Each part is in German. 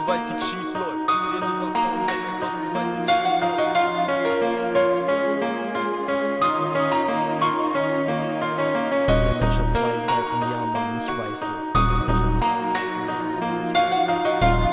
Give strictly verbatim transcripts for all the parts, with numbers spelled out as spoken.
gewaltig schief läuft. Ich rede davon, wenn etwas gewaltig schief läuft. Jeder Mensch hat zwei Seiten, ja Mann, ich weiß es. Jeder Mensch hat zwei Seiten, ja Mann, ich weiß es.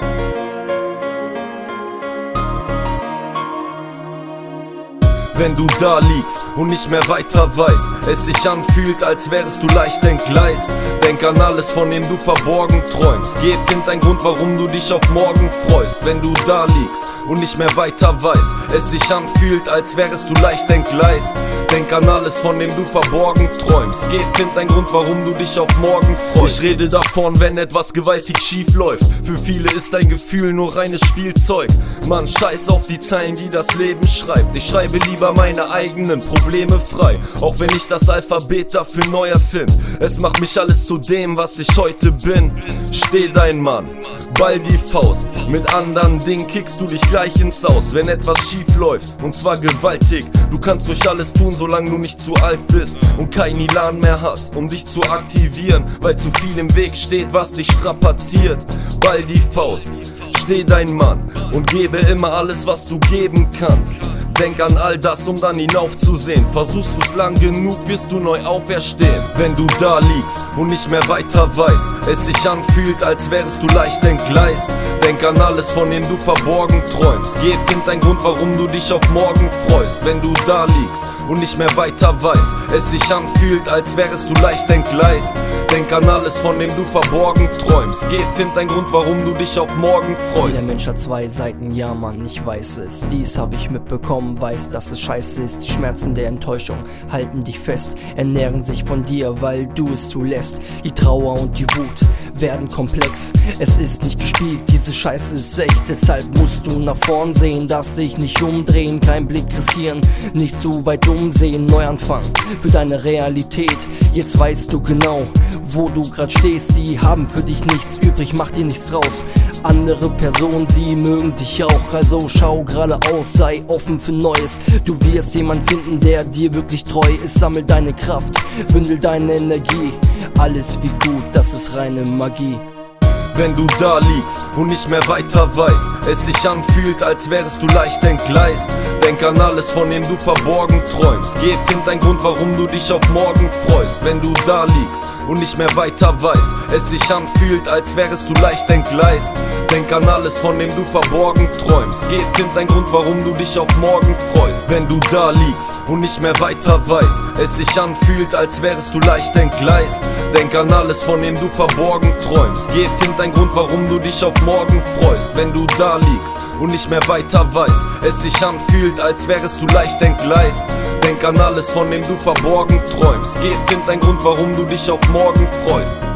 Wenn du da liegst und nicht mehr weiter weißt, es sich anfühlt, als wärest du leicht entgleist. Denk an alles, von dem du verborgen träumst. Geh, find einen Grund, warum du dich auf morgen freust. Wenn du da liegst und nicht mehr weiter weißt, es sich anfühlt, als wärest du leicht entgleist. Denk an alles, von dem du verborgen träumst. Geh, find einen Grund, warum du dich auf morgen freust. Ich rede davon, wenn etwas gewaltig schief läuft. Für viele ist dein Gefühl nur reines Spielzeug. Mann, scheiß auf die Zeilen, die das Leben schreibt. Ich schreibe lieber meine eigenen Probleme frei, auch wenn ich das Alphabet dafür neu erfind. Es macht mich alles zu dem, was ich heute bin. Steh dein Mann, ball die Faust. Mit anderen Dingen kickst du dich gleich ins Aus, wenn etwas schief läuft, und zwar gewaltig. Du kannst durch alles tun, solange du nicht zu alt bist und kein Elan mehr hast, um dich zu aktivieren, weil zu viel im Weg steht, was dich strapaziert. Ball die Faust, steh dein Mann und gebe immer alles, was du geben kannst. Denk an all das, um dann hinaufzusehen. Versuchst du's lang genug, wirst du neu auferstehen. Wenn du da liegst und nicht mehr weiter weißt, es sich anfühlt, als wärest du leicht entgleist. Denk an alles, von dem du verborgen träumst. Geh, find einen Grund, warum du dich auf morgen freust. Wenn du da liegst und nicht mehr weiter weißt, es sich anfühlt, als wärest du leicht entgleist. Denk an alles, von dem du verborgen träumst. Geh, find einen Grund, warum du dich auf morgen freust. Jeder Mensch hat zwei Seiten, ja Mann, ich weiß es. Dies hab ich mitbekommen, weiß, dass es scheiße ist. Die Schmerzen der Enttäuschung halten dich fest, ernähren sich von dir, weil du es zulässt. Die Trauer und die Wut werden komplex. Es ist nicht gespielt, diese Scheiße ist echt. Deshalb musst du nach vorn sehen, darfst dich nicht umdrehen, keinen Blick riskieren, nicht zu weit umsehen. Neuanfang für deine Realität. Jetzt weißt du genau, wo du grad stehst. Die haben für dich nichts übrig, mach dir nichts raus. Andere Personen, sie mögen dich auch, also schau geradeaus, sei offen für Neues. Du wirst jemanden finden, der dir wirklich treu ist. Sammel deine Kraft, bündel deine Energie. Alles wie gut, das ist reine Magie. Wenn du da liegst und nicht mehr weiter weißt, es sich anfühlt, als wärest du leicht entgleist. Denk an alles, von dem du verborgen träumst. Geh, find einen Grund, warum du dich auf morgen freust. Wenn du da liegst und nicht mehr weiter weißt, es sich anfühlt, als wärest du leicht entgleist. Denk an alles, von dem du verborgen träumst. Geh, find einen Grund, warum du dich auf morgen freust. Wenn du da liegst und nicht mehr weiter weißt, es sich anfühlt, als wärest du leicht entgleist. Denk an alles, von dem du verborgen träumst. Geh, find einen Grund, warum du dich auf morgen freust. Wenn du da liegst und nicht mehr weiter weißt, es sich anfühlt, als wärest du leicht entgleist. Denk an alles, von dem du verborgen träumst. Geh, find einen Grund, warum du dich auf morgen freust.